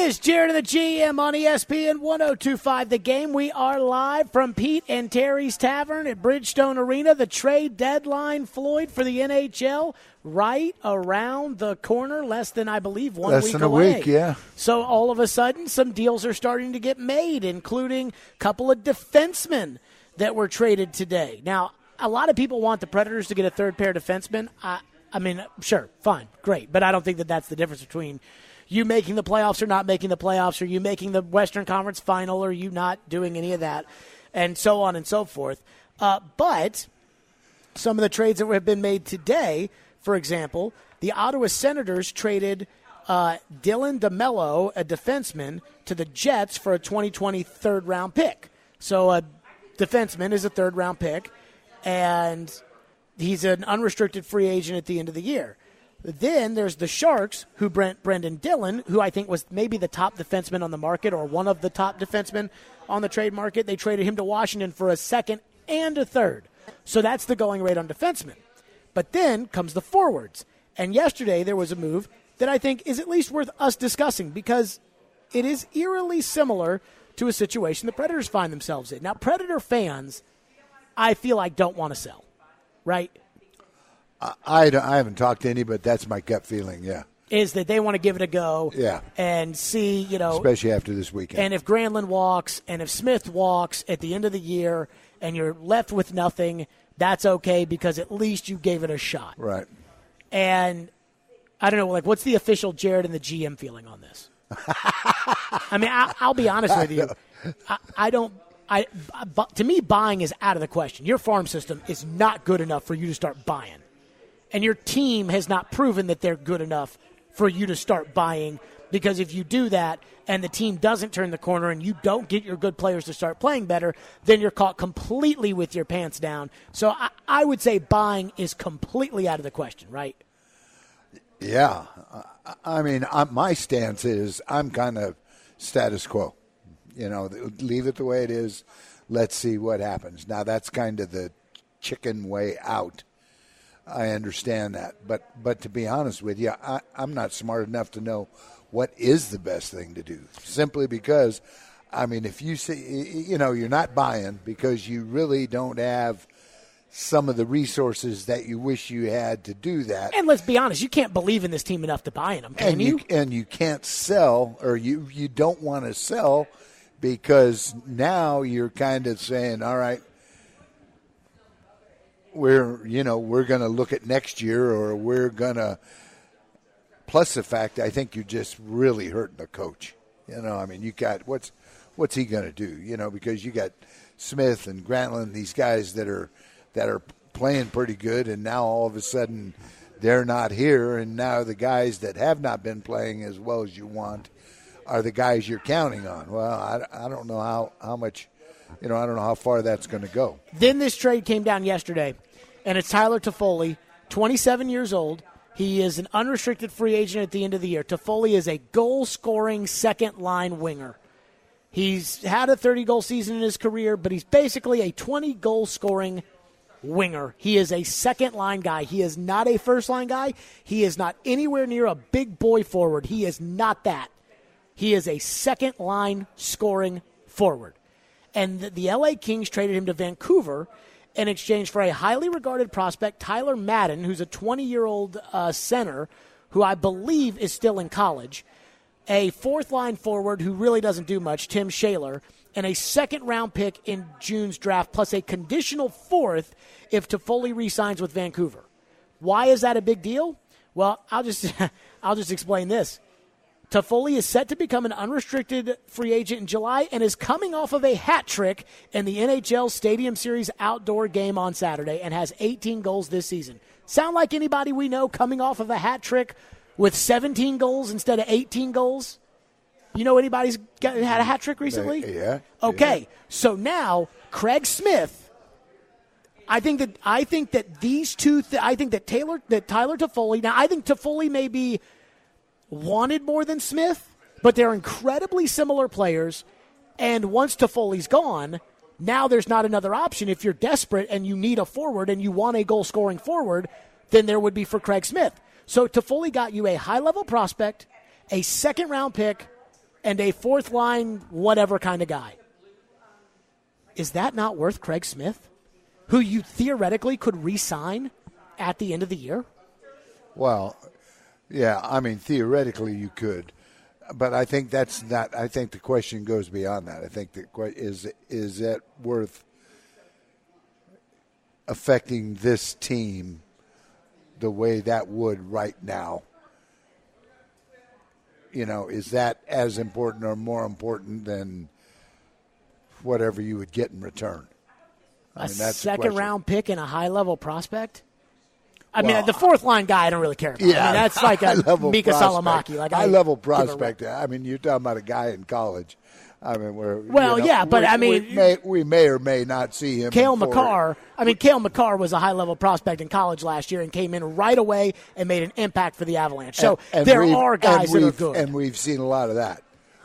is Jared and the GM on ESPN 102.5 The Game. We are live from Pete and Terry's Tavern at Bridgestone Arena. The trade deadline, Floyd, for the NHL right around the corner, less than, I believe, 1 week away. Less than a week, yeah. So all of a sudden, some deals are starting to get made, including a couple of defensemen that were traded today. Now, a lot of people want the Predators to get a third pair defenseman. I mean, sure, fine, great. But I don't think that that's the difference between you making the playoffs or not making the playoffs, or you making the Western Conference Final, or you not doing any of that, and so on and so forth. But some of the trades that have been made today, for example, the Ottawa Senators traded Dylan DeMello, a defenseman, to the Jets for a 2020 third-round pick. So a defenseman is a third-round pick, and he's an unrestricted free agent at the end of the year. Then there's the Sharks, who Brendan Dillon, who I think was maybe the top defenseman on the market, or one of the top defensemen on the trade market. They traded him to Washington for a second and a third. So that's the going rate on defensemen. But then comes the forwards. And yesterday there was a move that I think is at least worth us discussing, because it is eerily similar to a situation the Predators find themselves in. Now, Predator fans, I feel like, don't want to sell, right? I haven't talked to any, but that's my gut feeling, yeah. Is that they want to give it a go, yeah, and see, especially after this weekend. And if Granlund walks, and if Smith walks at the end of the year, and you're left with nothing, that's okay, because at least you gave it a shot. Right. And I don't know, like, what's the official Jared and the GM feeling on this? I mean, I'll be honest with you. To me, buying is out of the question. Your farm system is not good enough for you to start buying. And your team has not proven that they're good enough for you to start buying, because if you do that and the team doesn't turn the corner and you don't get your good players to start playing better, then you're caught completely with your pants down. So I would say buying is completely out of the question, right? Yeah. I mean, my stance is I'm kind of status quo. Leave it the way it is. Let's see what happens. Now, that's kind of the chicken way out. I understand that. But to be honest with you, I'm not smart enough to know what is the best thing to do. Simply because, I mean, if you say, you're not buying because you really don't have some of the resources that you wish you had to do that. And let's be honest, you can't believe in this team enough to buy in them, can you? And you can't sell, or you don't want to sell, because now you're kind of saying, all right, we're going to look at next year, or we're going to, plus the fact I think you're just really hurting the coach. I mean, you got, what's he going to do? Because you got Smith and Granlund, these guys that are playing pretty good, and now all of a sudden they're not here, and now the guys that have not been playing as well as you want are the guys you're counting on. Well, I don't know how much, I don't know how far that's going to go. Then this trade came down yesterday, and it's Tyler Toffoli, 27 years old. He is an unrestricted free agent at the end of the year. Toffoli is a goal-scoring second-line winger. He's had a 30-goal season in his career, but he's basically a 20-goal-scoring winger. He is a second-line guy. He is not a first-line guy. He is not anywhere near a big boy forward. He is not that. He is a second-line scoring forward. And the LA Kings traded him to Vancouver in exchange for a highly regarded prospect, Tyler Madden, who's a 20-year-old center who I believe is still in college, a fourth-line forward who really doesn't do much, Tim Shaler, and a second-round pick in June's draft, plus a conditional fourth if Toffoli re-signs with Vancouver. Why is that a big deal? Well, I'll just explain this. Toffoli is set to become an unrestricted free agent in July and is coming off of a hat trick in the NHL Stadium Series outdoor game on Saturday and has 18 goals this season. Sound like anybody we know coming off of a hat trick with 17 goals instead of 18 goals? You know anybody's had a hat trick recently? Yeah. Okay, yeah. So now Craig Smith. I think that these two. I think that Tyler Toffoli. Now I think Toffoli may be wanted more than Smith, but they're incredibly similar players. And once Toffoli's gone, now there's not another option. If you're desperate and you need a forward and you want a goal-scoring forward, then there would be for Craig Smith. So Toffoli got you a high-level prospect, a second-round pick, and a fourth line, whatever kind of guy. Is that not worth Craig Smith, who you theoretically could re-sign at the end of the year? Well, yeah, I mean, theoretically you could. But I think that's not. I think the question goes beyond that. I think is that worth affecting this team the way that would right now? You know, is that as important or more important than whatever you would get in return? I mean, that's second-round pick and a high-level prospect? I mean, the fourth-line guy I don't really care about. Yeah, I mean, that's like a Mika Salamaki. Like high-level prospect. I mean, you're talking about a guy in college. I mean, we may or may not see him. Cale Makar. I mean, Cale Makar was a high-level prospect in college last year and came in right away and made an impact for the Avalanche. So there are guys that are good. And we've seen a lot of that.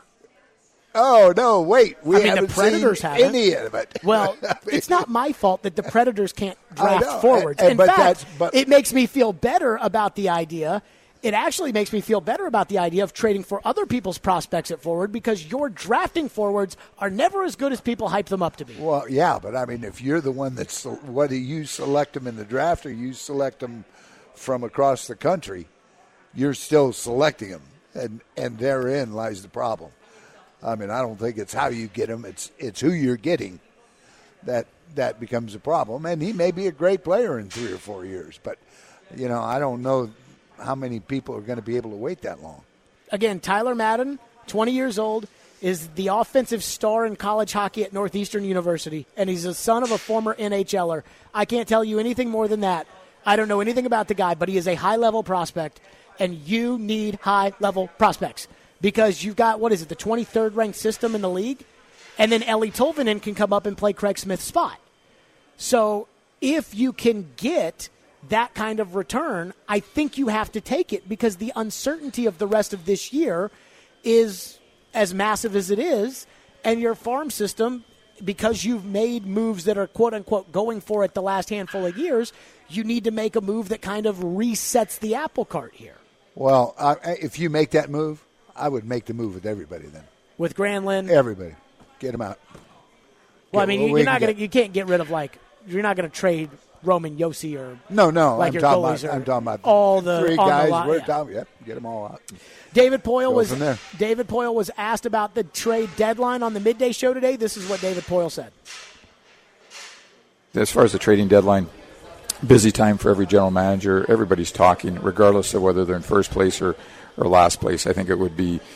Oh, no, wait. We haven't the Predators seen haven't. any of it. Well, it's not my fault that the Predators can't draft forwards. In fact, it makes me feel better about the idea. It actually makes me feel better about the idea of trading for other people's prospects at forward because your drafting forwards are never as good as people hype them up to be. Well, yeah, but I mean, if you're the one that's, whether you select them in the draft or you select them from across the country, you're still selecting them, and therein lies the problem. I mean, I don't think it's how you get them; it's who you're getting that becomes a problem. And he may be a great player in 3 or 4 years, but you know, I don't know how many people are going to be able to wait that long. Again, Tyler Madden, 20 years old, is the offensive star in college hockey at Northeastern University, and he's the son of a former NHLer. I can't tell you anything more than that. I don't know anything about the guy, but he is a high-level prospect, and you need high-level prospects because you've got, the 23rd ranked system in the league, and then Ellie Tolvanen can come up and play Craig Smith's spot. So if you can get that kind of return, I think you have to take it because the uncertainty of the rest of this year is as massive as it is, and your farm system, because you've made moves that are quote-unquote going for it the last handful of years, you need to make a move that kind of resets the apple cart here. Well, if you make that move, I would make the move with everybody then. With Granlund? Everybody. Get them out. Well, I mean, you can't get rid of, you're not going to trade Roman Josi or no. I'm talking about all the 3 guys. Get them all out. David Poile was asked about the trade deadline on the midday show today. This is what David Poile said. As far as the trading deadline, busy time for every general manager. Everybody's talking, regardless of whether they're in first place or last place. I think it would be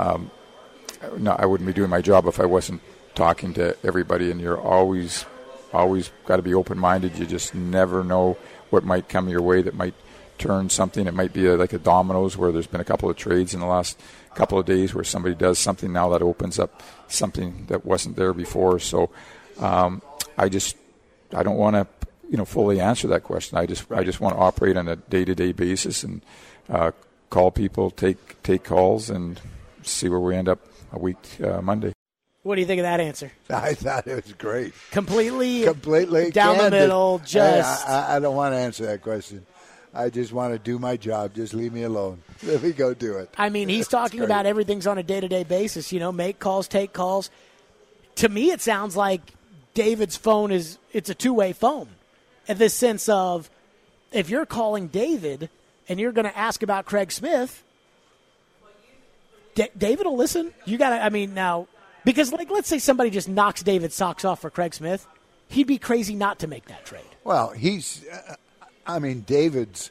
I wouldn't be doing my job if I wasn't talking to everybody, and you're always got to be open-minded. You just never know what might come your way that might turn something. It might be like a dominoes where there's been a couple of trades in the last couple of days where somebody does something now that opens up something that wasn't there before. So I don't want to fully answer that question. I just want to operate on a day-to-day basis and call people, take calls, and see where we end up a week Monday. What do you think of that answer? I thought it was great. Completely down candid. The middle. Just I don't want to answer that question. I just want to do my job. Just leave me alone. Let me go do it. I mean, he's talking about everything's on a day-to-day basis. Make calls, take calls. To me, it sounds like David's phone it's a two-way phone. In this sense of, if you're calling David and you're going to ask about Craig Smith, David will listen. You got to. Now. Because, let's say somebody just knocks David's socks off for Craig Smith, he'd be crazy not to make that trade. Well, David's,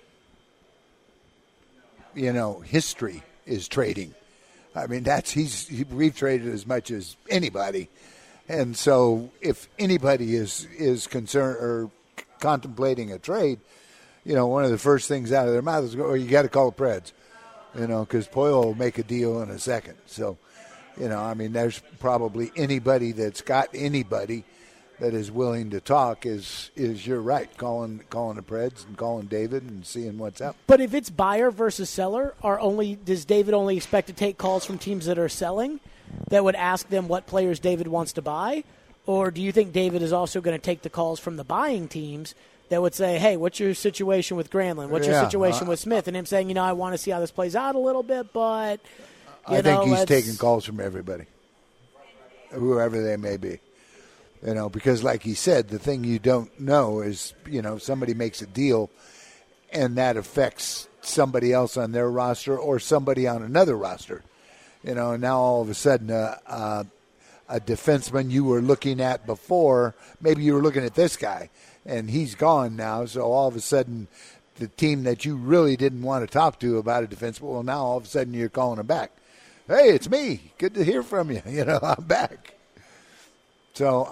history is trading. We've traded as much as anybody. And so if anybody is concerned or contemplating a trade, one of the first things out of their mouth is, you got to call the Preds, because Poile will make a deal in a second. So, there's probably anybody that's got anybody that is willing to talk is you're right, calling the Preds and calling David and seeing what's up. But if it's buyer versus seller, does David only expect to take calls from teams that are selling that would ask them what players David wants to buy? Or do you think David is also going to take the calls from the buying teams that would say, hey, what's your situation with Granlund? What's your situation with Smith? And him saying, I want to see how this plays out a little bit, but I think he's taking calls from everybody, whoever they may be. Because like he said, the thing you don't know is, somebody makes a deal and that affects somebody else on their roster or somebody on another roster. And now all of a sudden a defenseman you were looking at before, maybe you were looking at this guy, and he's gone now. So all of a sudden the team that you really didn't want to talk to about a defenseman, well, now all of a sudden you're calling him back. Hey, it's me. Good to hear from you. I'm back. So,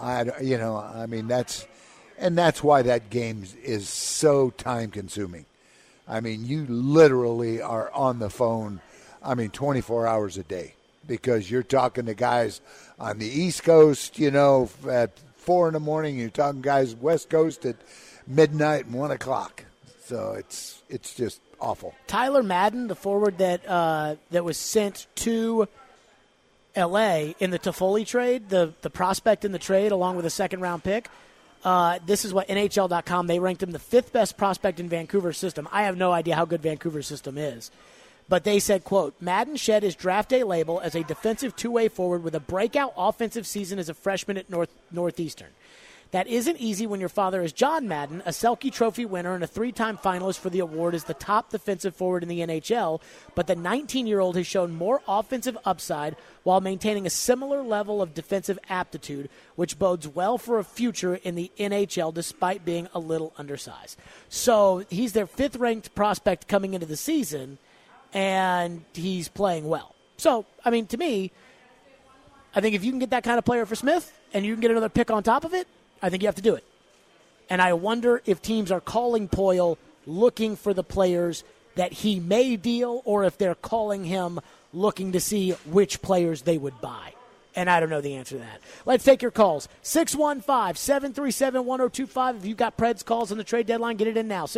that's why that game is so time-consuming. I mean, you literally are on the phone, 24 hours a day because you're talking to guys on the East Coast, at 4 a.m. You're talking guys West Coast at midnight and 1 o'clock. So it's just awful. Tyler Madden, the forward that was sent to L.A. in the Toffoli trade, the prospect in the trade along with a second-round pick. This is what NHL.com, they ranked him the 5th best prospect in Vancouver's system. I have no idea how good Vancouver's system is. But they said, quote, Madden shed his draft day label as a defensive two-way forward with a breakout offensive season as a freshman at Northeastern. That isn't easy when your father is John Madden, a Selke Trophy winner and a 3-time finalist for the award as the top defensive forward in the NHL, but the 19-year-old has shown more offensive upside while maintaining a similar level of defensive aptitude, which bodes well for a future in the NHL despite being a little undersized. So he's their 5th-ranked prospect coming into the season, and he's playing well. So, to me, I think if you can get that kind of player for Smith and you can get another pick on top of it, I think you have to do it. And I wonder if teams are calling Poile looking for the players that he may deal or if they're calling him looking to see which players they would buy. And I don't know the answer to that. Let's take your calls. 615-737-1025. If you've got Preds calls on the trade deadline, get it in now.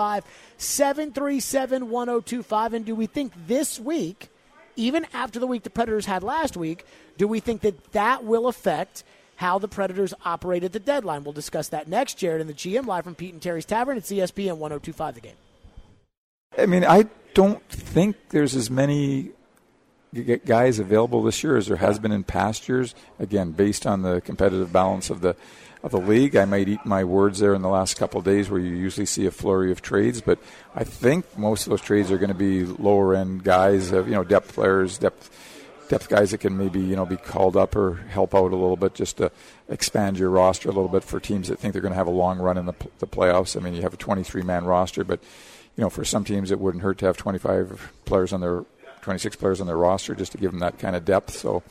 615-737-1025. And do we think this week, even after the week the Predators had last week, do we think that will affect how the Predators operate at the deadline? We'll discuss that next. Jared and the GM, live from Pete and Terry's Tavern at CSPN 102.5 The Game. I don't think there's as many guys available this year as there has been in past years. Again, based on the competitive balance of the league, I might eat my words there in the last couple of days where you usually see a flurry of trades. But I think most of those trades are going to be lower-end guys, depth players, depth guys that can maybe be called up or help out a little bit just to expand your roster a little bit for teams that think they're going to have a long run in the playoffs. You have a 23-man roster, but for some teams it wouldn't hurt to have 26 players on their roster just to give them that kind of depth. So,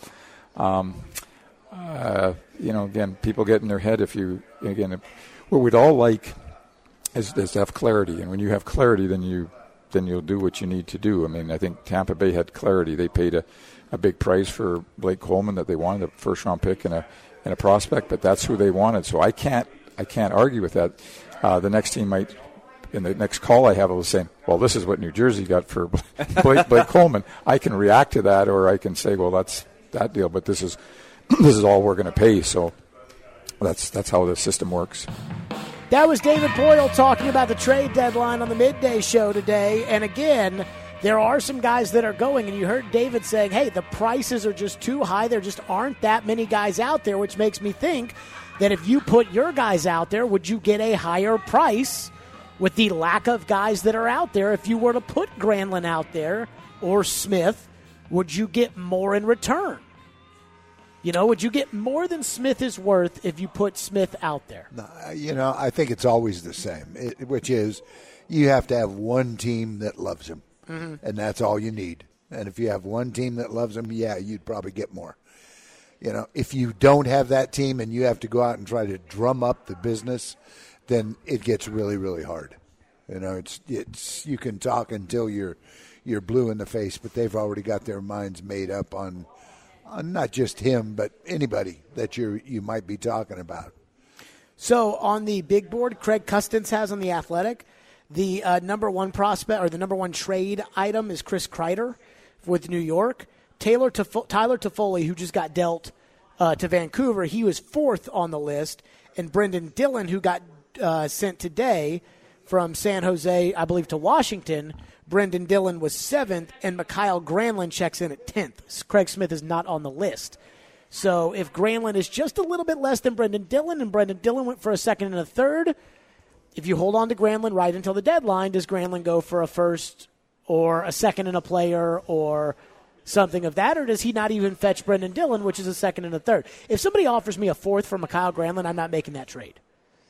again, people get in their head what we'd all like is to have clarity, and when you have clarity, then you'll do what you need to do. I think Tampa Bay had clarity. They paid a big price for Blake Coleman that they wanted, a first-round pick and a prospect, but that's who they wanted. So I can't argue with that. The next team might, in the next call I have, I was saying, well, this is what New Jersey got for Blake Coleman. I can react to that, or I can say, well, that's that deal, but this is all we're going to pay. So that's how the system works. That was David Poile talking about the trade deadline on the midday show today. And again, there are some guys that are going, and you heard David saying, hey, the prices are just too high. There just aren't that many guys out there, which makes me think that if you put your guys out there, would you get a higher price with the lack of guys that are out there? If you were to put Granlund out there or Smith, would you get more in return? Would you get more than Smith is worth if you put Smith out there? I think it's always the same, which is you have to have one team that loves him. Mm-hmm. And that's all you need. And if you have one team that loves him, you'd probably get more. If you don't have that team and you have to go out and try to drum up the business, then it gets really, really hard. It's you can talk until you're blue in the face, but they've already got their minds made up on not just him, but anybody that you might be talking about. So on the big board, Craig Custance has on The Athletic, the number one prospect or the number one trade item is Chris Kreider with New York. Tyler Toffoli, who just got dealt to Vancouver, he was 4th on the list. And Brendan Dillon, who got sent today from San Jose, I believe, to Washington. Brendan Dillon was 7th, and Mikhail Granlund checks in at 10th. Craig Smith is not on the list. So if Granlund is just a little bit less than Brendan Dillon, and Brendan Dillon went for a second and a third, if you hold on to Granlund right until the deadline, does Granlund go for a first or a second and a player or something of that, or does he not even fetch Brendan Dillon, which is a second and a third? If somebody offers me a fourth for Mikhail Granlund, I'm not making that trade.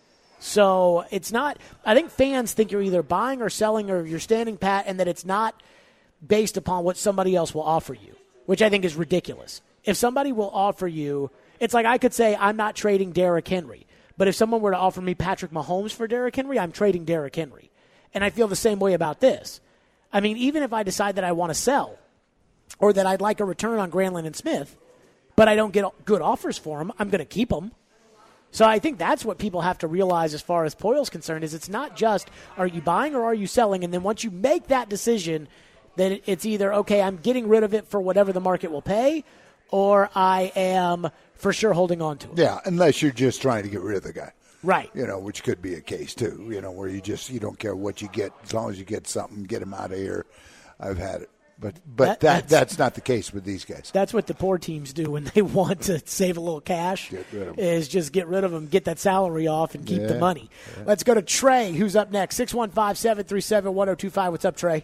So it's not – I think fans think you're either buying or selling or you're standing pat, and that it's not based upon what somebody else will offer you, which I think is ridiculous. If somebody will offer you – it's like I could say I'm not trading Derrick Henry, but if someone were to offer me Patrick Mahomes for Derrick Henry, I'm trading Derrick Henry. And I feel the same way about this. I mean, even if I decide that I want to sell or that I'd like a return on Granlund and Smith, but I don't get good offers for them, I'm going to keep them. So I think that's what people have to realize as far as Poyle's concerned, is it's not just are you buying or are you selling, and then once you make that decision, then it's either, okay, I'm getting rid of it for whatever the market will pay, or I am for sure holding on to it. Yeah, unless you're just trying to get rid of the guy. Right. Which could be a case too, where you don't care what you get, as long as you get something, get him out of here. I've had it. But that's not the case with these guys. That's what the poor teams do when they want to save a little cash, is just get rid of them, get that salary off, and keep the money. Yeah. Let's go to Trey, who's up next, 615-737-1025. What's up, Trey?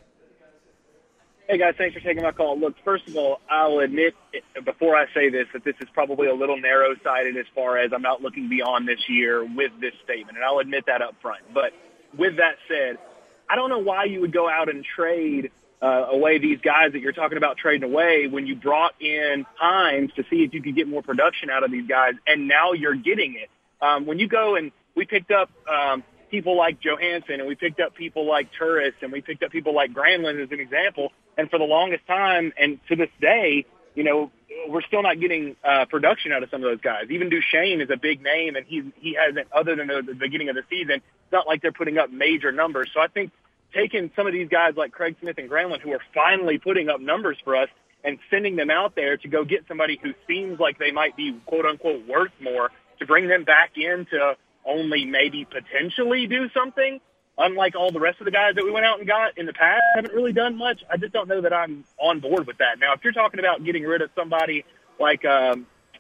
Hey, guys, thanks for taking my call. Look, first of all, I'll admit before I say this that this is probably a little narrow-sighted as far as I'm not looking beyond this year with this statement, and I'll admit that up front. But with that said, I don't know why you would go out and trade away these guys that you're talking about trading away when you brought in Hines to see if you could get more production out of these guys, and now you're getting it. When you go and we picked up people like Johansson, and we picked up people like Turris, and we picked up people like Granlund as an example, and for the longest time, and to this day, we're still not getting production out of some of those guys. Even Duchesne is a big name, and he hasn't, other than the beginning of the season, it's not like they're putting up major numbers. So I think taking some of these guys like Craig Smith and Granlund, who are finally putting up numbers for us, and sending them out there to go get somebody who seems like they might be, quote-unquote, worth more, to bring them back in to only maybe potentially do something, unlike all the rest of the guys that we went out and got in the past, haven't really done much. I just don't know that I'm on board with that. Now, if you're talking about getting rid of somebody like, a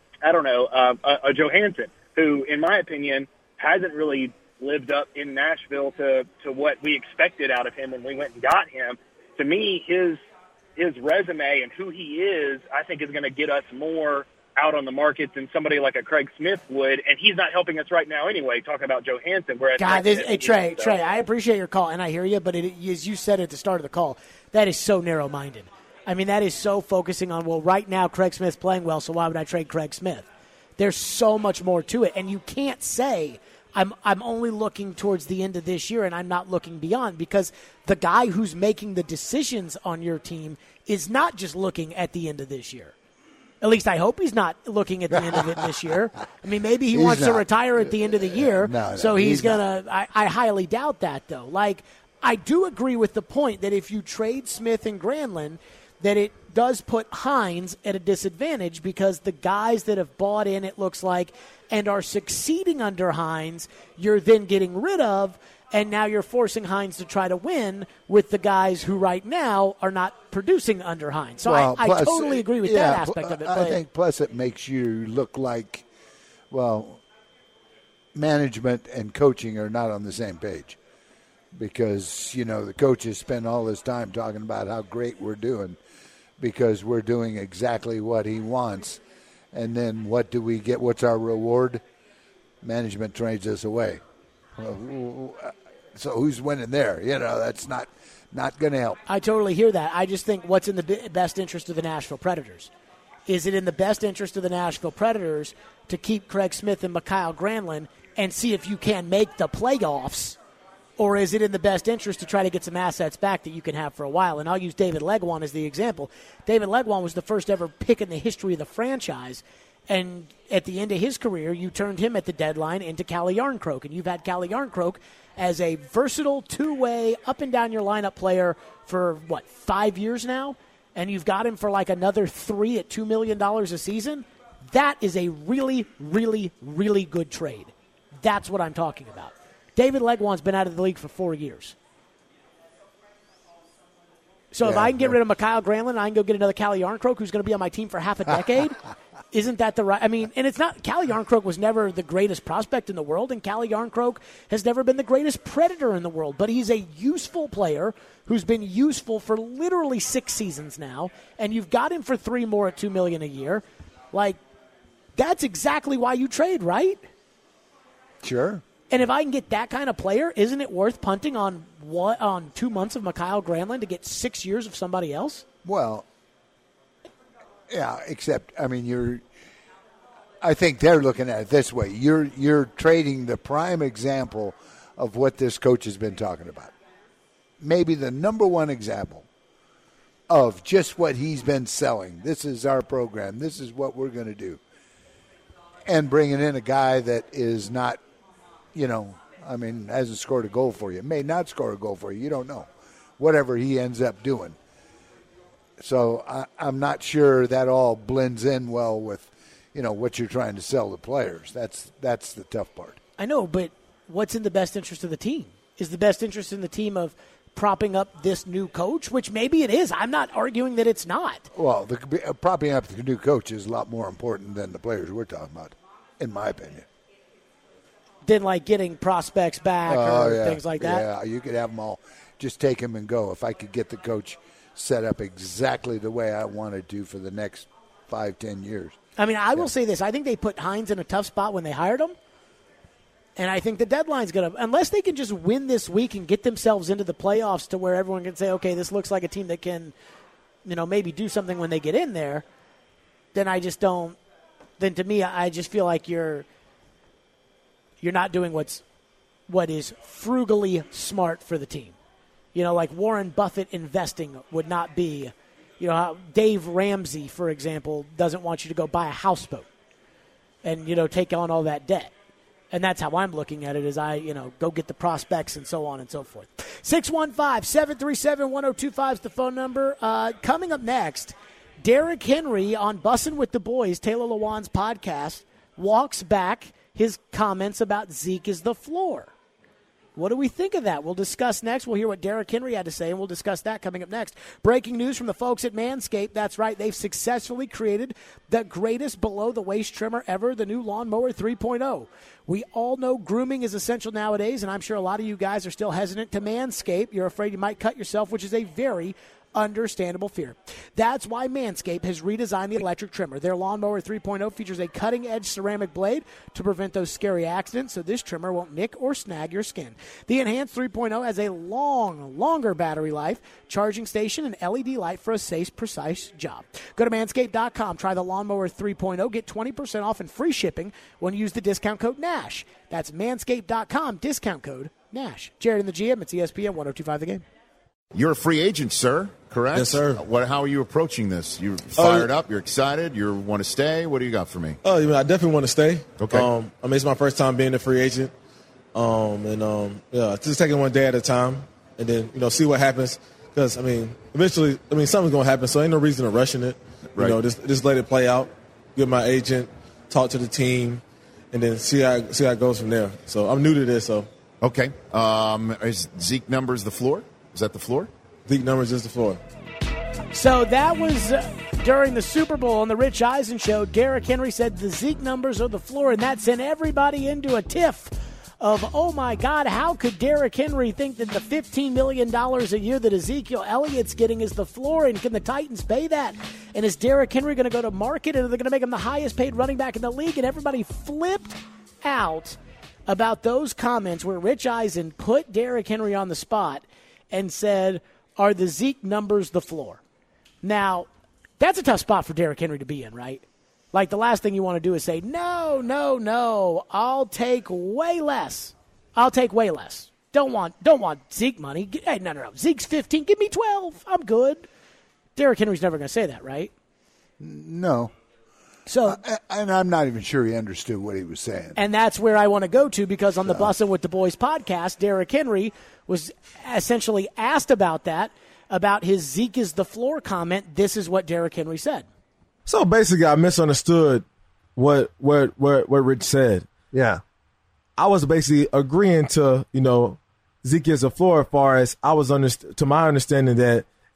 Johansson, who, in my opinion, hasn't really lived up in Nashville to what we expected out of him when we went and got him, to me, his resume and who he is, I think is going to get us more out on the market than somebody like a Craig Smith would, and he's not helping us right now anyway, talking about Johansson. God, Trey, I appreciate your call, and I hear you, but as you said at the start of the call, that is so narrow-minded. I mean, that is so focusing on, well, right now Craig Smith's playing well, so why would I trade Craig Smith? There's so much more to it, and you can't say I'm only looking towards the end of this year and I'm not looking beyond, because the guy who's making the decisions on your team is not just looking at the end of this year. At least I hope he's not looking at the end of it this year. I mean, maybe he wants to retire at the end of the year, so he's going to – I highly doubt that, though. Like, I do agree with the point that if you trade Smith and Granlund, that it does put Hines at a disadvantage, because the guys that have bought in, it looks like, and are succeeding under Hines, you're then getting rid of, and now you're forcing Hines to try to win with the guys who right now are not producing under Hines. So I totally agree with that aspect of it. I think plus it makes you look like, well, management and coaching are not on the same page, because, the coaches spend all this time talking about how great we're doing because we're doing exactly what he wants. And then what do we get? What's our reward? Management trades us away. So who's winning there? That's not going to help. I totally hear that. I just think what's in the best interest of the Nashville Predators? Is it in the best interest of the Nashville Predators to keep Craig Smith and Mikhail Granlund and see if you can make the playoffs? Or is it in the best interest to try to get some assets back that you can have for a while? And I'll use David Legwand as the example. David Legwand was the first ever pick in the history of the franchise. And at the end of his career, you turned him at the deadline into Calle Jarnkrok. And you've had Calle Jarnkrok as a versatile two-way, up-and-down-your-lineup player for, 5 years now? And you've got him for like another 3 at $2 million a season? That is a really, really, really good trade. That's what I'm talking about. David Legwand's been out of the league for 4 years. So if I can get rid of Mikhail Granlund, I can go get another Calle Yarncroke who's going to be on my team for half a decade. Isn't that the right? I mean, and it's not. Calle Yarncroke was never the greatest prospect in the world, and Calle Yarncroke has never been the greatest predator in the world. But he's a useful player who's been useful for literally 6 seasons now, and you've got him for 3 more at $2 million a year. Like, that's exactly why you trade, right? Sure. And if I can get that kind of player, isn't it worth punting on 2 months of Mikhail Granlund to get 6 years of somebody else? Well, yeah, except, I mean, I think they're looking at it this way. You're trading the prime example of what this coach has been talking about. Maybe the number one example of just what he's been selling. This is our program. This is what we're going to do. And bringing in a guy that is not, hasn't scored a goal for you. May not score a goal for you. You don't know. Whatever he ends up doing. So I'm not sure that all blends in well with, what you're trying to sell the players. That's the tough part. I know, but what's in the best interest of the team? Is the best interest in the team of propping up this new coach, which maybe it is. I'm not arguing that it's not. Well, propping up the new coach is a lot more important than the players we're talking about, in my opinion. Than like getting prospects back or things like that? Yeah, you could have them all. Just take them and go. If I could get the coach set up exactly the way I wanted to for the next 5-10 years. I mean, I will say this. I think they put Hines in a tough spot when they hired him. And I think the deadline's going to – unless they can just win this week and get themselves into the playoffs to where everyone can say, okay, this looks like a team that can, maybe do something when they get in there, then I just don't – then to me, I just feel like you're not doing what is frugally smart for the team. Like Warren Buffett investing would not be – how Dave Ramsey, for example, doesn't want you to go buy a houseboat and, take on all that debt. And that's how I'm looking at it is go get the prospects and so on and so forth. 615-737-1025 is the phone number. Coming up next, Derrick Henry on Bussin' with the Boys, Taylor Lewan's podcast, walks back his comments about Zeke is the floor. What do we think of that? We'll discuss next. We'll hear what Derrick Henry had to say, and we'll discuss that coming up next. Breaking news from the folks at Manscaped. That's right. They've successfully created the greatest below-the-waist trimmer ever, the new Lawnmower 3.0. We all know grooming is essential nowadays, and I'm sure a lot of you guys are still hesitant to Manscaped. You're afraid you might cut yourself, which is a very understandable fear. That's why Manscaped has redesigned the electric trimmer. Their Lawnmower 3.0 features a cutting-edge ceramic blade to prevent those scary accidents, so this trimmer won't nick or snag your skin. The Enhanced 3.0 has a longer battery life, charging station, and LED light for a safe, precise job. Go to Manscaped.com, try the Lawnmower 3.0, get 20% off and free shipping when you use the discount code NASH. That's Manscaped.com, discount code NASH. Jared and the GM, it's ESPN 102.5 The Game. You're a free agent, sir, correct? Yes, sir. How are you approaching this? You're fired up? You're excited? You want to stay? What do you got for me? I definitely want to stay. Okay. It's my first time being a free agent. Just taking one day at a time and then, see what happens. Because, eventually, something's going to happen, so ain't no reason to rushing it. Right. Just let it play out, get my agent, talk to the team, and then see how it goes from there. So I'm new to this, so. Okay. Is Zeke numbers the floor? Is that the floor? Zeke numbers is the floor. So that was during the Super Bowl on the Rich Eisen show. Derrick Henry said the Zeke numbers are the floor, and that sent everybody into a tiff of, oh, my God, how could Derrick Henry think that the $15 million a year that Ezekiel Elliott's getting is the floor, and can the Titans pay that? And is Derrick Henry going to go to market, and are they going to make him the highest-paid running back in the league? And everybody flipped out about those comments where Rich Eisen put Derrick Henry on the spot and said, are the Zeke numbers the floor? Now, that's a tough spot for Derrick Henry to be in, right? Like, the last thing you want to do is say, no, I'll take way less. Don't want Zeke money. Hey, no. Zeke's 15. Give me 12. I'm good. Derrick Henry's never going to say that, right? No. So, and I'm not even sure he understood what he was saying. And that's where I want to go to, because on the Bussin' with the Boys podcast, Derrick Henry was essentially asked about that, about his Zeke is the floor comment. This is what Derrick Henry said. So basically, I misunderstood what Rich said. Yeah, I was basically agreeing to Zeke is the floor as far as I was to my understanding that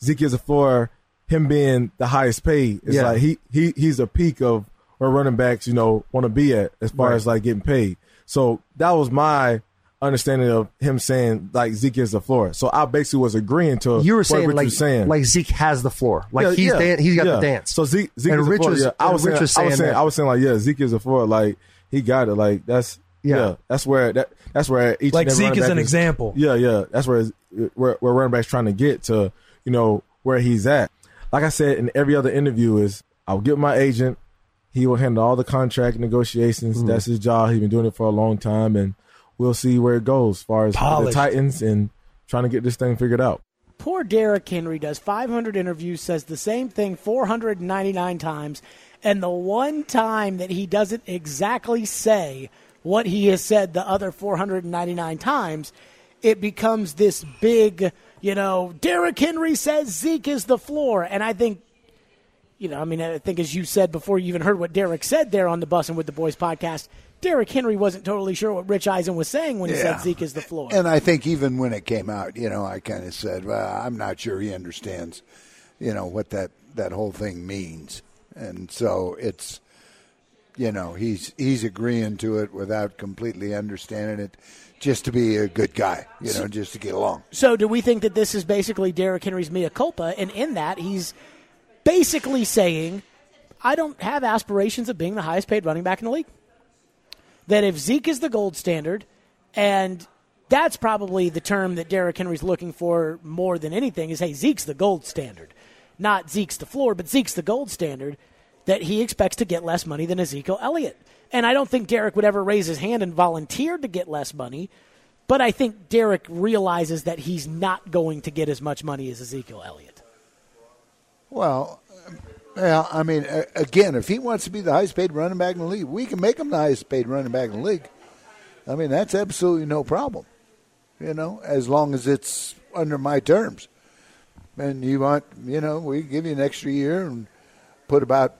Zeke is the floor, him being the highest paid, it's like he's a peak of where running backs, want to be at as far as like getting paid. So that was my understanding of him saying like Zeke is the floor. So I basically was agreeing to you were what saying Rich like was saying. Like Zeke has the floor. Like he's got the dance. So Zeke and is Rich the floor. I was saying like Zeke is the floor. Like he got it. Like that's where each like and every Zeke is running an back example. Yeah. That's where running back's trying to get to, where he's at. Like I said in every other interview is I'll get my agent. He will handle all the contract negotiations. Mm-hmm. That's his job. He's been doing it for a long time, and we'll see where it goes as far as the Titans and trying to get this thing figured out. Poor Derrick Henry does 500 interviews, says the same thing 499 times, and the one time that he doesn't exactly say what he has said the other 499 times, it becomes this big, Derrick Henry says Zeke is the floor. And I think, I think as you said before you even heard what Derrick said there on the Bussin' with the Boys podcast, Derrick Henry wasn't totally sure what Rich Eisen was saying when he said Zeke is the floor. And I think even when it came out, I kind of said, well, I'm not sure he understands, what that whole thing means. And so it's, he's agreeing to it without completely understanding it, just to be a good guy, just to get along. So do we think that this is basically Derrick Henry's mea culpa? And in that, he's basically saying, I don't have aspirations of being the highest paid running back in the league. That if Zeke is the gold standard, and that's probably the term that Derrick Henry's looking for more than anything is, hey, Zeke's the gold standard. Not Zeke's the floor, but Zeke's the gold standard, that he expects to get less money than Ezekiel Elliott. And I don't think Derrick would ever raise his hand and volunteer to get less money, but I think Derrick realizes that he's not going to get as much money as Ezekiel Elliott. Well, I mean, again, if he wants to be the highest paid running back in the league, we can make him the highest paid running back in the league. I mean, that's absolutely no problem, as long as it's under my terms. And you want, we give you an extra year and put about,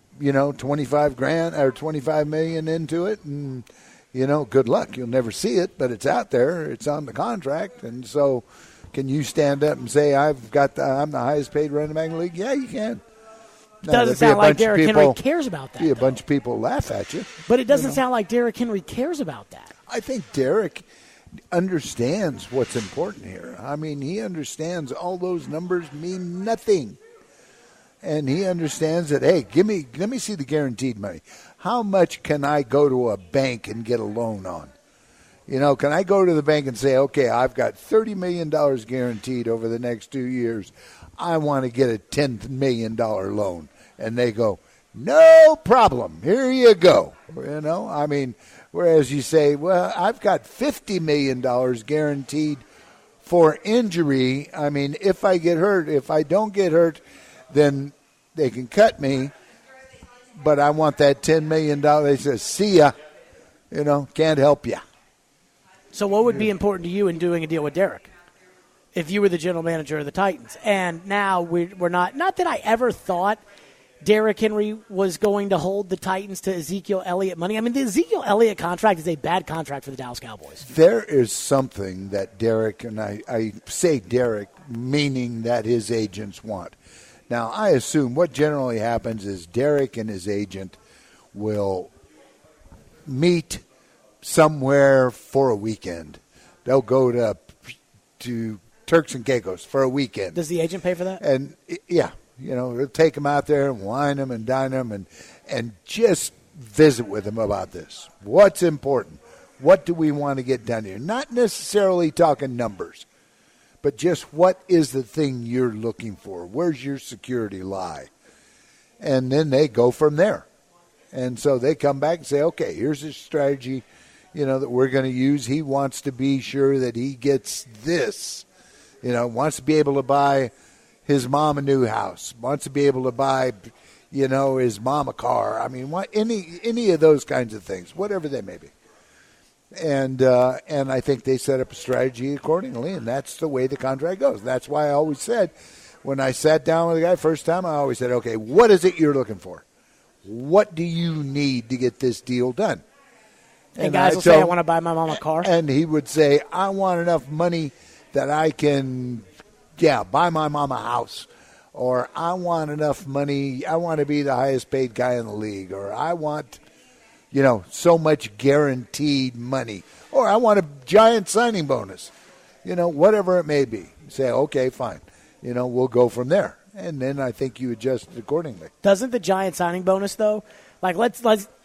$25,000 or $25 million into it, and good luck. You'll never see it, but it's out there. It's on the contract, and so can you stand up and say I'm the highest paid running back in the league? Yeah, you can. Doesn't sound like Derrick Henry cares about that. A bunch of people laugh at you. But it doesn't sound like Derrick Henry cares about that. I think Derrick understands what's important here. I mean, he understands all those numbers mean nothing. And he understands that, hey, let me see the guaranteed money. How much can I go to a bank and get a loan on? Can I go to the bank and say, okay, I've got $30 million guaranteed over the next 2 years. I want to get a $10 million loan. And they go, no problem. Here you go. I mean, whereas you say, well, I've got $50 million guaranteed for injury. I mean, if I get hurt, if I don't get hurt, then they can cut me. But I want that $10 million. They say, see ya. Can't help you. So what would be important to you in doing a deal with Derrick if you were the general manager of the Titans? And now we're not that I ever thought Derrick Henry was going to hold the Titans to Ezekiel Elliott money. I mean, the Ezekiel Elliott contract is a bad contract for the Dallas Cowboys. There is something that Derrick, and I say Derrick, meaning that his agents want. Now, I assume what generally happens is Derrick and his agent will meet somewhere for a weekend. They'll go to Turks and Caicos for a weekend. Does the agent pay for that? And, yeah. They'll take them out there and wine them and dine them and just visit with them about this. What's important? What do we want to get done here? Not necessarily talking numbers, but just what is the thing you're looking for? Where's your security lie? And then they go from there. And so they come back and say, okay, here's a strategy, that we're going to use. He wants to be sure that he gets this. Wants to be able to buy his mom a new house, wants to be able to buy, his mom a car. I mean, any of those kinds of things, whatever they may be. And I think they set up a strategy accordingly, and that's the way the contract goes. That's why I always said, when I sat down with the guy first time, I always said, okay, what is it you're looking for? What do you need to get this deal done? And guys will say, I want to buy my mom a car. And he would say, I want enough money that I can buy my mom a house, or I want enough money, I want to be the highest paid guy in the league, or I want, so much guaranteed money, or I want a giant signing bonus, whatever it may be. Say, okay, fine. We'll go from there. And then I think you adjust it accordingly. Doesn't the giant signing bonus, though, let's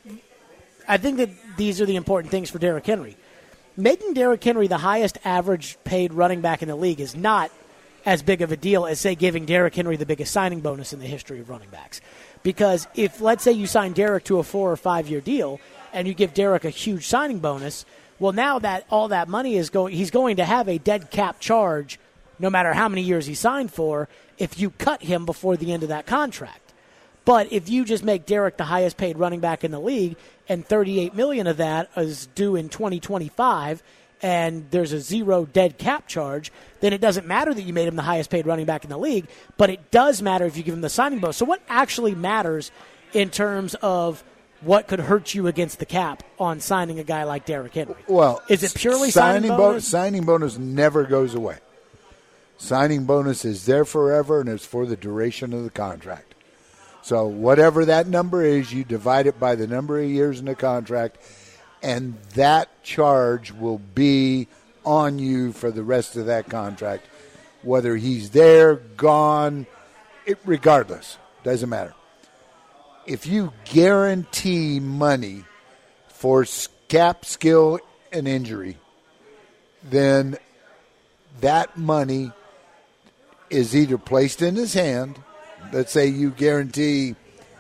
I think that these are the important things for Derrick Henry. Making Derrick Henry the highest average paid running back in the league is not as big of a deal as, say, giving Derrick Henry the biggest signing bonus in the history of running backs. Because if, let's say, you sign Derrick to a 4 or 5 year deal and you give Derrick a huge signing bonus, well, now that all that money is he's going to have a dead cap charge no matter how many years he signed for if you cut him before the end of that contract. But if you just make Derrick the highest paid running back in the league and $38 million of that is due in 2025 and there's a zero dead cap charge, then it doesn't matter that you made him the highest paid running back in the league, but it does matter if you give him the signing bonus. So what actually matters in terms of what could hurt you against the cap on signing a guy like Derrick Henry? Well, is it purely signing bonus? Signing bonus never goes away. Signing bonus is there forever, and it's for the duration of the contract. So whatever that number is, you divide it by the number of years in the contract, and that charge will be on you for the rest of that contract, whether he's there, gone, regardless. Doesn't matter. If you guarantee money for cap, skill, and injury, then that money is either placed in his hand. Let's say you guarantee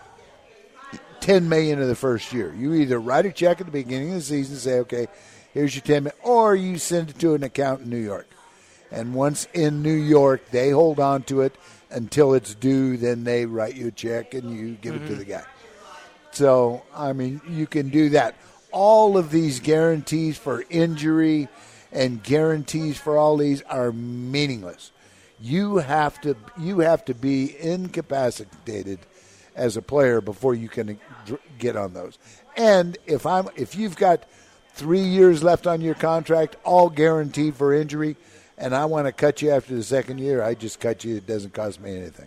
$10 million of the first year. You either write a check at the beginning of the season and say, okay, here's your $10 million, or you send it to an account in New York. And once in New York, they hold on to it until it's due. Then they write you a check and you give it to the guy. So, you can do that. All of these guarantees for injury and guarantees for all these are meaningless. You have to be incapacitated as a player before you can get on those. And if you've got 3 years left on your contract, all guaranteed for injury, and I want to cut you after the second year, I just cut you. It doesn't cost me anything.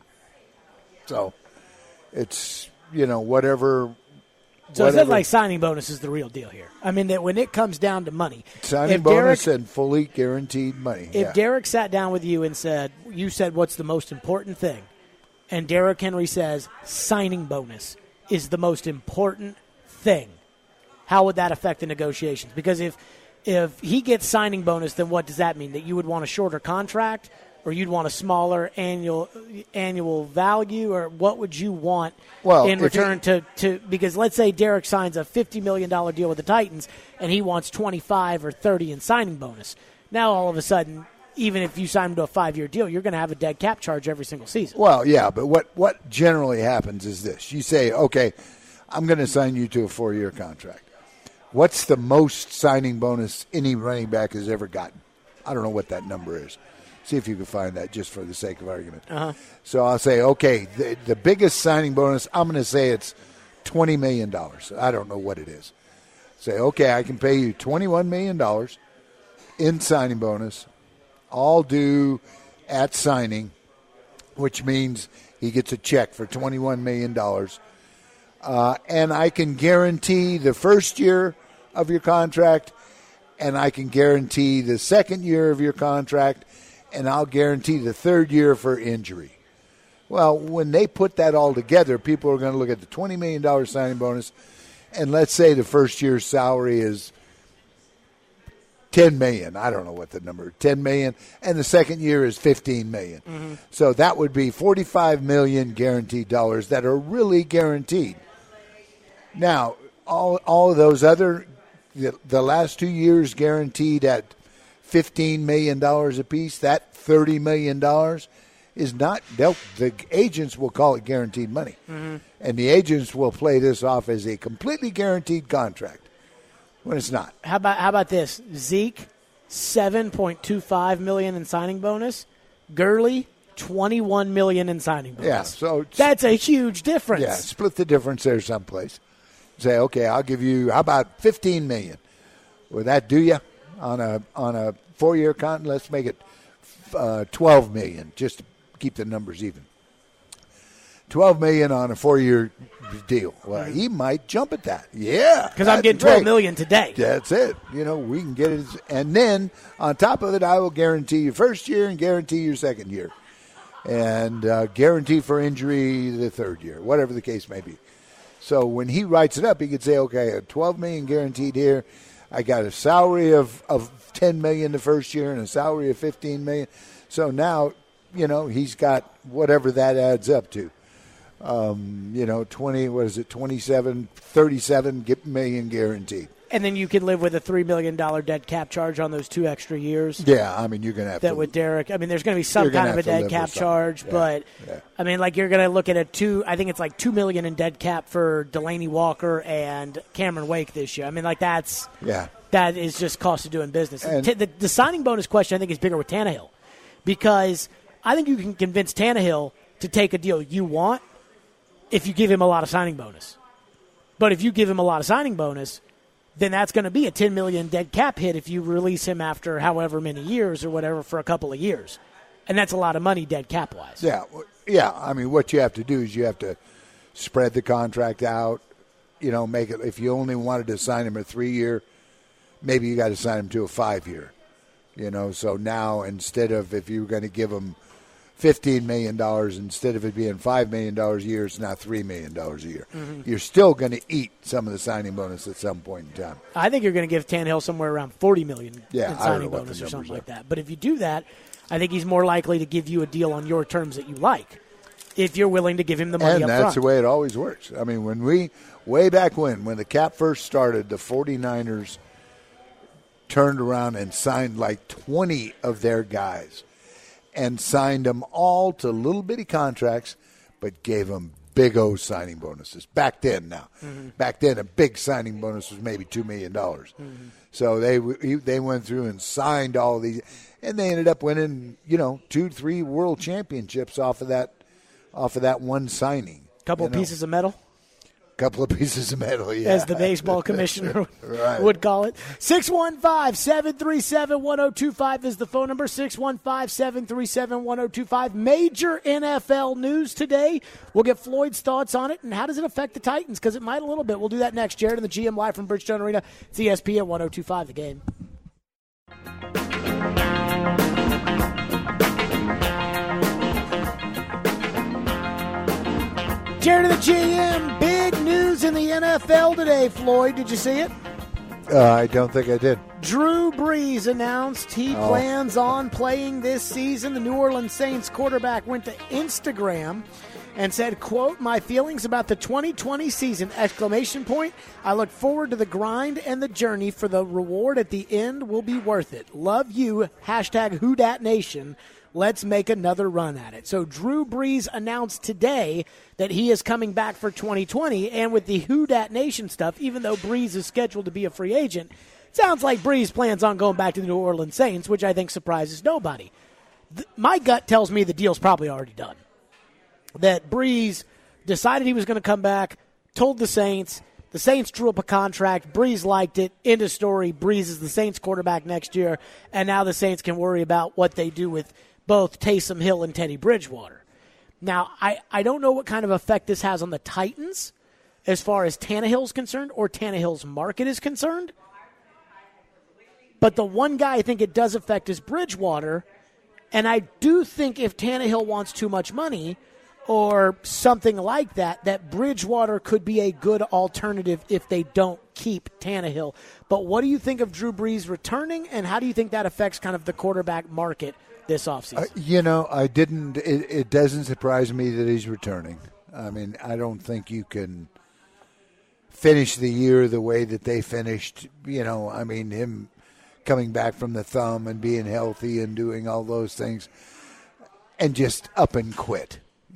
So it's whatever. So it's not like signing bonus is the real deal here. That when it comes down to money. Signing bonus and fully guaranteed money. If Derrick sat down with you and said, what's the most important thing? And Derrick Henry says, signing bonus is the most important thing. How would that affect the negotiations? Because if he gets signing bonus, then what does that mean? That you would want a shorter contract? Or you'd want a smaller annual value, or what would you want in return to because let's say Derrick signs a $50 million deal with the Titans and he wants 25 or 30 in signing bonus. Now all of a sudden, even if you sign him to a 5-year deal, you're going to have a dead cap charge every single season. Well, yeah, but what generally happens is this. You say, okay, I'm going to sign you to a 4-year contract. What's the most signing bonus any running back has ever gotten? I don't know what that number is. See if you can find that just for the sake of argument. Uh-huh. So I'll say, okay, the biggest signing bonus, I'm going to say it's $20 million. I don't know what it is. Say, okay, I can pay you $21 million in signing bonus, all due at signing, which means he gets a check for $21 million. And I can guarantee the first year of your contract, and I can guarantee the second year of your contract, and I'll guarantee the third year for injury. Well, when they put that all together, people are going to look at the $20 million signing bonus, and let's say the first year's salary is $10 million. I don't know what the number is, $10 million, and the second year is $15 million. Mm-hmm. So that would be $45 million guaranteed dollars that are really guaranteed. Now, all of those other, the last 2 years guaranteed at $15 million apiece, that $30 million is not, the agents will call it guaranteed money. Mm-hmm. And the agents will play this off as a completely guaranteed contract when it's not. How about this? Zeke, $7.25 million in signing bonus. Gurley, $21 million in signing bonus. Yeah, so that's a huge difference. Yeah, split the difference there someplace. Say, okay, I'll give you, how about $15 million? Would that do you? On a 4-year contract, let's make it $12 million, just to keep the numbers even. $12 million on a 4-year deal. Well, he might jump at that. Yeah. Because I'm getting $12 million today. That's it. We can get it. And then on top of it, I will guarantee your first year and guarantee your second year. And guarantee for injury the third year, whatever the case may be. So when he writes it up, he could say, okay, $12 million guaranteed here. I got a salary of $10 million the first year and a salary of $15 million. So now, he's got whatever that adds up to. 37 million guaranteed. And then you can live with a $3 million dead cap charge on those 2 extra years. Yeah, I mean, you're going to have that with Derek. I mean, there's going to be some kind of a dead cap charge, but I mean, like you're going to look at I think it's like $2 million in dead cap for Delaney Walker and Cameron Wake this year. I mean, like that is just cost of doing business. And the signing bonus question I think is bigger with Tannehill, because I think you can convince Tannehill to take a deal you want if you give him a lot of signing bonus. But if you give him a lot of signing bonus, then that's going to be a $10 million dead cap hit if you release him after however many years or whatever for a couple of years. And that's a lot of money dead cap-wise. Yeah. I mean, what you have to do is you have to spread the contract out, make it – if you only wanted to sign him a 3-year, maybe you got to sign him to a 5-year. So now instead of if you were going to give him $15 million, instead of it being $5 million a year, it's now $3 million a year. Mm-hmm. You're still going to eat some of the signing bonus at some point in time. I think you're going to give Tannehill somewhere around $40 million in signing bonus or something like that. But if you do that, I think he's more likely to give you a deal on your terms that you like if you're willing to give him the money up front. And that's the way it always works. I mean, way back when the cap first started, the 49ers turned around and signed like 20 of their guys. And signed them all to little bitty contracts, but gave them big O signing bonuses. Back then now. Mm-hmm. Back then a big signing bonus was maybe $2 million. Mm-hmm. So they went through and signed all these, and they ended up winning, 2-3 world championships off of that one signing. Couple of pieces of metal? Couple of pieces of metal, yeah. As the baseball commissioner would call it. 615-737-1025 is the phone number, 615-737-1025. Major NFL news today. We'll get Floyd's thoughts on it, and how does it affect the Titans? Because it might a little bit. We'll do that next. Jared and the GM live from Bridgestone Arena. It's ESPN 1025, The Game. Jared and the GM, big news in the NFL today, Floyd. Did you see it? I don't think I did. Drew Brees announced he plans on playing this season. The New Orleans Saints quarterback went to Instagram and said, quote, "My feelings about the 2020 season, exclamation point. I look forward to the grind and the journey, for the reward at the end will be worth it. Love you, hashtag WhoDatNation. Let's make another run at it." So Drew Brees announced today that he is coming back for 2020, and with the Who Dat Nation stuff, even though Brees is scheduled to be a free agent, it sounds like Brees plans on going back to the New Orleans Saints, which I think surprises nobody. My gut tells me the deal's probably already done. That Brees decided he was going to come back, told the Saints drew up a contract, Brees liked it, end of story, Brees is the Saints quarterback next year, and now the Saints can worry about what they do with both Taysom Hill and Teddy Bridgewater. Now, I don't know what kind of effect this has on the Titans as far as Tannehill's concerned or Tannehill's market is concerned. But the one guy I think it does affect is Bridgewater. And I do think if Tannehill wants too much money or something like that, that Bridgewater could be a good alternative if they don't keep Tannehill. But what do you think of Drew Brees returning, and how do you think that affects kind of the quarterback market this offseason? It doesn't surprise me that he's returning. I mean, I don't think you can finish the year the way that they finished. Him coming back from the thumb and being healthy and doing all those things and just up and quit.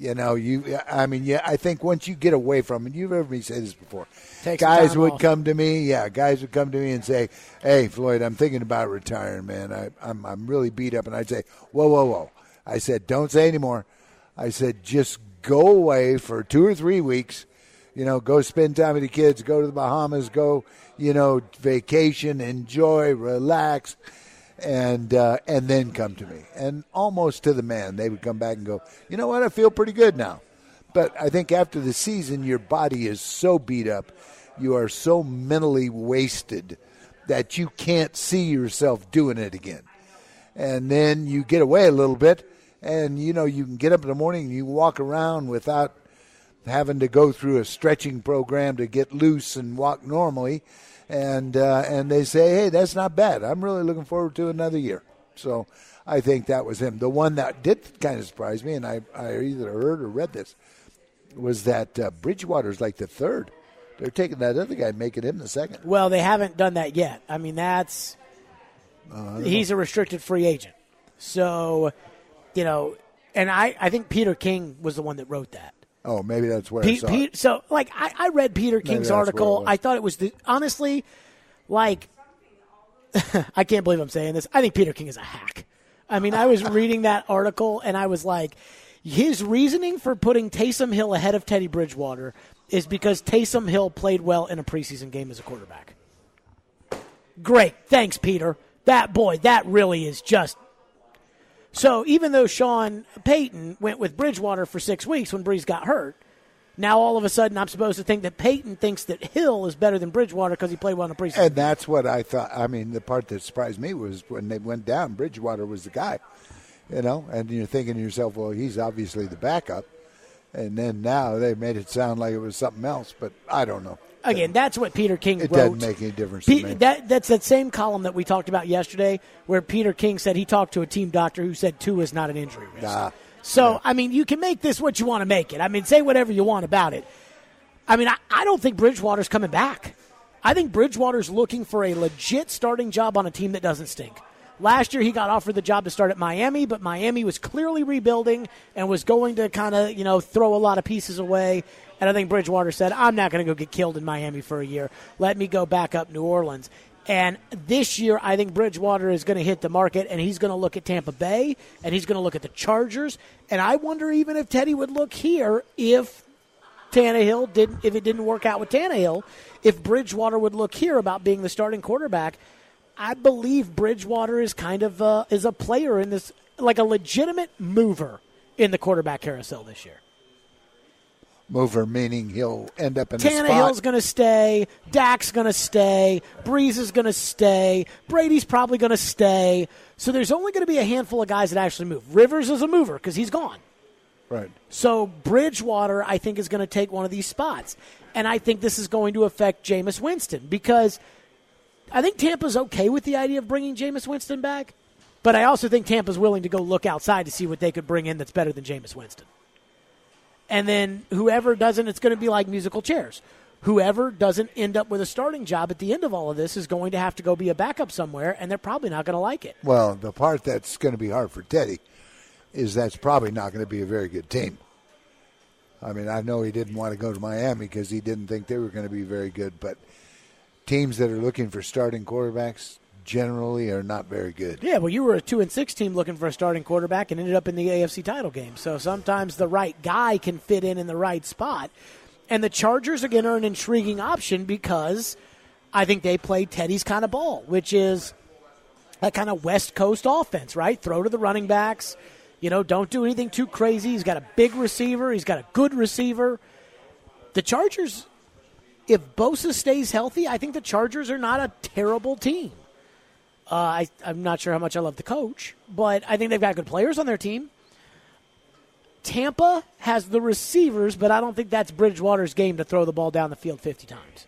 I think once you get away from it, you've heard me say this before. Guys would come to me and say, "Hey, Floyd, I'm thinking about retiring, man. I'm really beat up." And I'd say, "Whoa." I said, "Don't say anymore." I said, "Just go away for 2 or 3 weeks. Go spend time with the kids. Go to the Bahamas. Go, vacation, enjoy, relax." and then come to me. And almost to the man, they would come back and go, you know what, I feel pretty good now. But I think after the season, your body is so beat up, you are so mentally wasted that you can't see yourself doing it again. And then you get away a little bit, and, you can get up in the morning and you walk around without having to go through a stretching program to get loose and walk normally. And they say, hey, that's not bad. I'm really looking forward to another year. So I think that was him. The one that did kind of surprise me, and I either heard or read this, was that Bridgewater's like the third. They're taking that other guy, making him the second. Well, they haven't done that yet. I mean, he's a restricted free agent. So, and I think Peter King was the one that wrote that. Oh, maybe that's where I saw it. So, I read Peter King's article. I thought it was, honestly, I can't believe I'm saying this. I think Peter King is a hack. I mean, I was reading that article, and I was like, his reasoning for putting Taysom Hill ahead of Teddy Bridgewater is because Taysom Hill played well in a preseason game as a quarterback. Great. Thanks, Peter. That really is just. So even though Sean Payton went with Bridgewater for 6 weeks when Breeze got hurt, now all of a sudden I'm supposed to think that Payton thinks that Hill is better than Bridgewater because he played well in a preseason. And that's what I thought. I mean, the part that surprised me was when they went down, Bridgewater was the guy. And you're thinking to yourself, well, he's obviously the backup. And then now they made it sound like it was something else, but I don't know. Again, that's what Peter King wrote. It doesn't make any difference to me. That's that same column that we talked about yesterday where Peter King said he talked to a team doctor who said Tua is not an injury risk. So, I mean, you can make this what you want to make it. I mean, say whatever you want about it. I mean, I don't think Bridgewater's coming back. I think Bridgewater's looking for a legit starting job on a team that doesn't stink. Last year he got offered the job to start at Miami, but Miami was clearly rebuilding and was going to kind of, throw a lot of pieces away. And I think Bridgewater said, I'm not going to go get killed in Miami for a year. Let me go back up New Orleans. And this year I think Bridgewater is going to hit the market, and he's going to look at Tampa Bay, and he's going to look at the Chargers. And I wonder even if Teddy would look here if it didn't work out with Tannehill, if Bridgewater would look here about being the starting quarterback. I believe Bridgewater is kind of is a player in this, like a legitimate mover in the quarterback carousel this year. Mover meaning he'll end up in the spot. Tannehill's going to stay. Dak's going to stay. Breeze is going to stay. Brady's probably going to stay. So there's only going to be a handful of guys that actually move. Rivers is a mover because he's gone. Right. So Bridgewater, I think, is going to take one of these spots. And I think this is going to affect Jameis Winston because I think Tampa's okay with the idea of bringing Jameis Winston back, but I also think Tampa's willing to go look outside to see what they could bring in that's better than Jameis Winston. And then whoever doesn't, it's going to be like musical chairs. Whoever doesn't end up with a starting job at the end of all of this is going to have to go be a backup somewhere, and they're probably not going to like it. Well, the part that's going to be hard for Teddy is that's probably not going to be a very good team. I mean, I know he didn't want to go to Miami because he didn't think they were going to be very good, but teams that are looking for starting quarterbacks generally are not very good. Yeah, well, you were a 2-6 team looking for a starting quarterback and ended up in the AFC title game. So sometimes the right guy can fit in the right spot. And the Chargers, again, are an intriguing option because I think they play Teddy's kind of ball, which is that kind of West Coast offense, right? Throw to the running backs. Don't do anything too crazy. He's got a big receiver. He's got a good receiver. The Chargers, if Bosa stays healthy, I think the Chargers are not a terrible team. I'm not sure how much I love the coach, but I think they've got good players on their team. Tampa has the receivers, but I don't think that's Bridgewater's game to throw the ball down the field 50 times.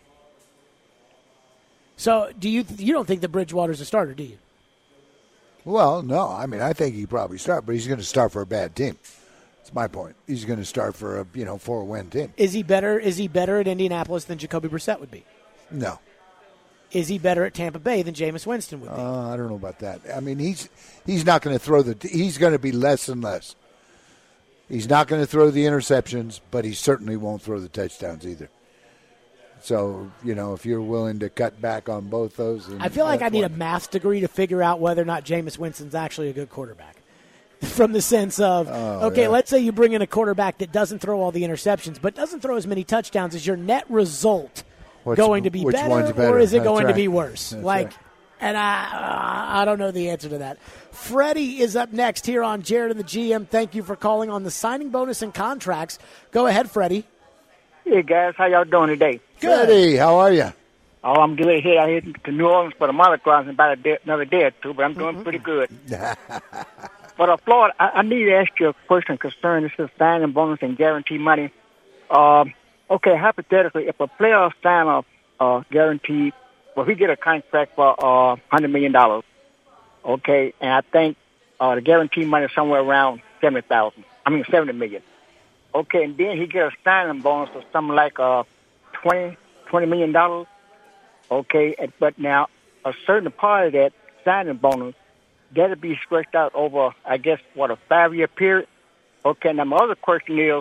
So you don't think that Bridgewater's a starter, do you? Well, no. I mean, I think he probably start, but he's going to start for a bad team. That's my point. He's going to start for a 4-win team. Is he better at Indianapolis than Jacoby Brissett would be? No. Is he better at Tampa Bay than Jameis Winston would be? I don't know about that. I mean, he's not going to throw he's going to be less and less. He's not going to throw the interceptions, but he certainly won't throw the touchdowns either. So, if you're willing to cut back on both those. I feel like I need a math degree to figure out whether or not Jameis Winston's actually a good quarterback. From the sense of, let's say you bring in a quarterback that doesn't throw all the interceptions, but doesn't throw as many touchdowns. Is your net result going to be better, or is it going to be worse? Right. And I don't know the answer to that. Freddie is up next here on Jared and the GM. Thank you for calling on the signing bonus and contracts. Go ahead, Freddie. Hey, guys. How y'all doing today? Good. Freddie, how are you? Oh, I'm good here. I head to New Orleans for the Mardi Gras in about another day or two, but I'm doing pretty good. But, Floyd, I need to ask you a question concerning this signing bonus and guarantee money. Okay, hypothetically, if a player signs a guaranteed, well, he get a contract for $100 million, okay, and I think the guarantee money is somewhere around $70 million. Okay, and then he get a signing bonus of something like $20 million. Okay, but now a certain part of that signing bonus that'll be stretched out over, I guess, a 5-year period. Okay, now my other question is,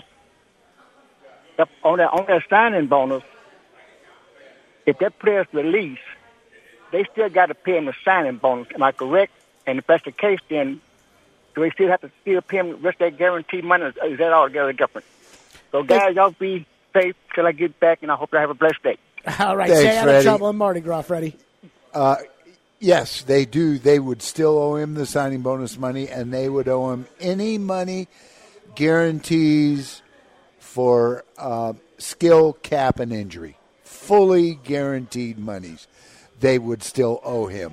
on that signing bonus, if that player's released, they still got to pay him a signing bonus. Am I correct? And if that's the case, then do they still have to pay him the rest of that guaranteed money, or is that altogether different? So, guys, y'all be safe till I get back, and I hope you have a blessed day. All right, Thanks, stay out of Freddie. trouble in Mardi Gras, Freddie. Yes, they do. They would still owe him the signing bonus money, and they would owe him any money guarantees for skill, cap, and injury. Fully guaranteed monies. They would still owe him.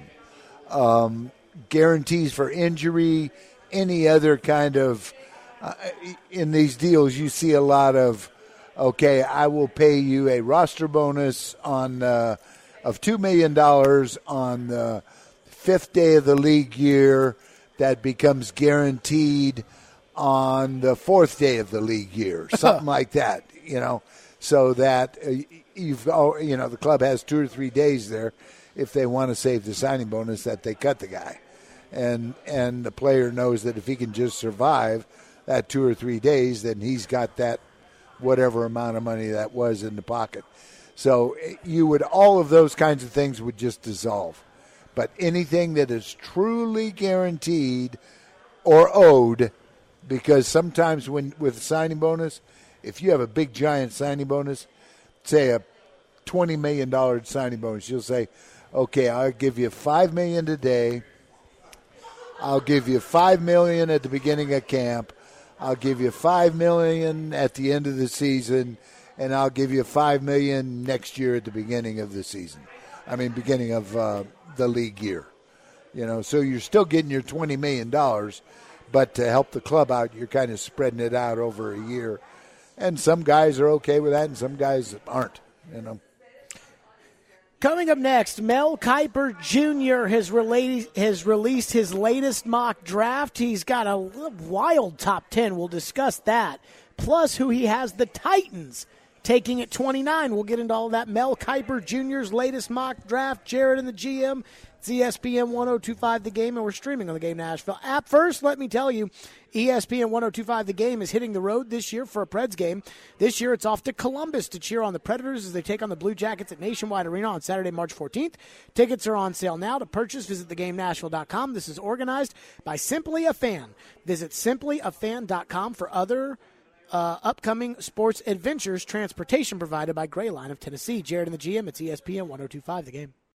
Guarantees for injury, any other kind of in these deals, you see a lot of, okay, I will pay you a roster bonus of $2 million on the 5th day of the league year that becomes guaranteed on the 4th day of the league year, something like that, so that the club has 2 or 3 days there if they want to save the signing bonus that they cut the guy. And the player knows that if he can just survive that 2 or 3 days, then he's got that whatever amount of money that was in the pocket. So all of those kinds of things would just dissolve. But anything that is truly guaranteed or owed, because sometimes with signing bonus, if you have a big giant signing bonus, say a $20 million signing bonus, you'll say, okay, I'll give you $5 million today. I'll give you $5 million at the beginning of camp. I'll give you $5 million at the end of the season, and I'll give you $5 million next year at the beginning of the season. Beginning of the league year. So you're still getting your $20 million, but to help the club out, you're kind of spreading it out over a year. And some guys are okay with that, and some guys aren't. Coming up next, Mel Kiper Jr. has released his latest mock draft. He's got a wild top 10. We'll discuss that. Plus, who he has the Titans taking at 29. We'll get into all of that. Mel Kiper Jr.'s latest mock draft. Jared and the GM. It's ESPN 102.5 The Game, and we're streaming on the Game Nashville app. First, let me tell you, ESPN 102.5 The Game is hitting the road this year for a Preds game. This year, it's off to Columbus to cheer on the Predators as they take on the Blue Jackets at Nationwide Arena on Saturday, March 14th. Tickets are on sale now. To purchase, visit thegamenashville.com. This is organized by Simply a Fan. Visit simplyafan.com for other upcoming sports adventures. Transportation provided by Gray Line of Tennessee. Jared and the GM, it's ESPN 102.5 The Game.